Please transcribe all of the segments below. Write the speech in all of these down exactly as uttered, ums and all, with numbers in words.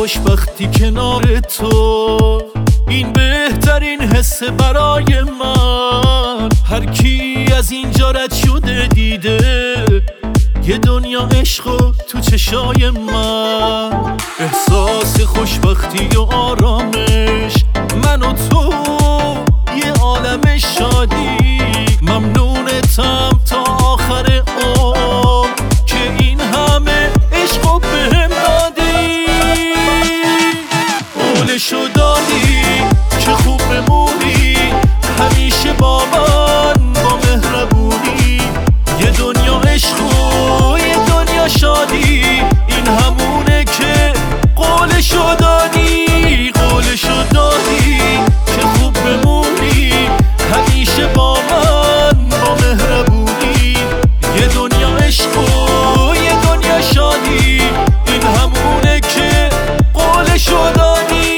خوشبختی کنار تو، این بهترین حس برای من. هر کی از اینجا رد شده دیده یه دنیا عشق تو چشای من. احساس خوشبختی و آرامش، من و تو یه عالم شادی. ممنونتم تا آخر عمر که این همه عشق بهم دادی. قولشو دادی که خوب بمونی همیشه با من، با مهربونی. یه دنیا عشق و یه دنیا شادی، این همونه که قولشو دادی. قولشو دادی که خوب بمونی همیشه با من، با مهربونی. یه دنیا عشق و یه دنیا شادی، این همونه که قولشو دادی.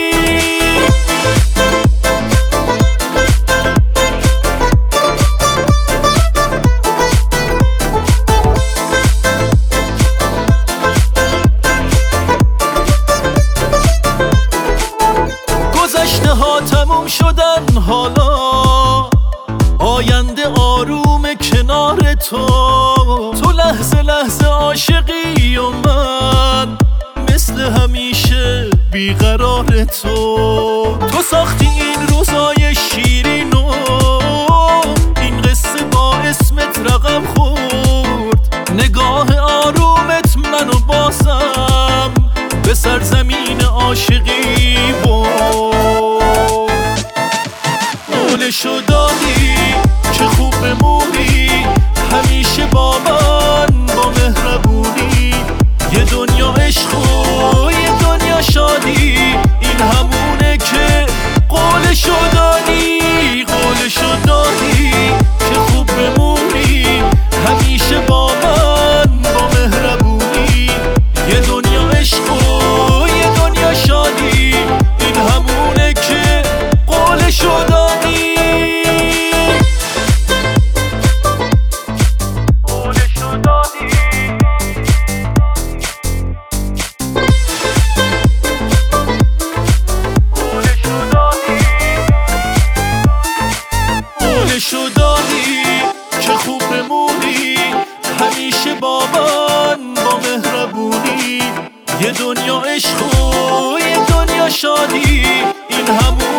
گذشته ها تموم شدن، حالا آینده آروم کنار تو. تو لحظه لحظه عاشقی و من مثل همیشه بیقرار تو. تو ساختی این روزای شیرین و این قصه با اسمت رقم خورد. نگاه آرومت منو بازم به سرزمین عاشقی برد. قولشو دادی که خوب بمونی همیشه با من، با مهربونی. یه دنیا عشق و یه دنیا شادی، این همونه که قولشو دادی. قولشو دادی که خوب بمونی همیشه با من، با مهربونی. یه دنیا عشق و یه دنیا شادی، این همونه که قولشو دادی. قولشو دادی. قولشو دادی. قولشو دادی که خوب بمونی همیشه با من، با مهربونی. یه دنیا عشق و یه دنیا شادی، این همون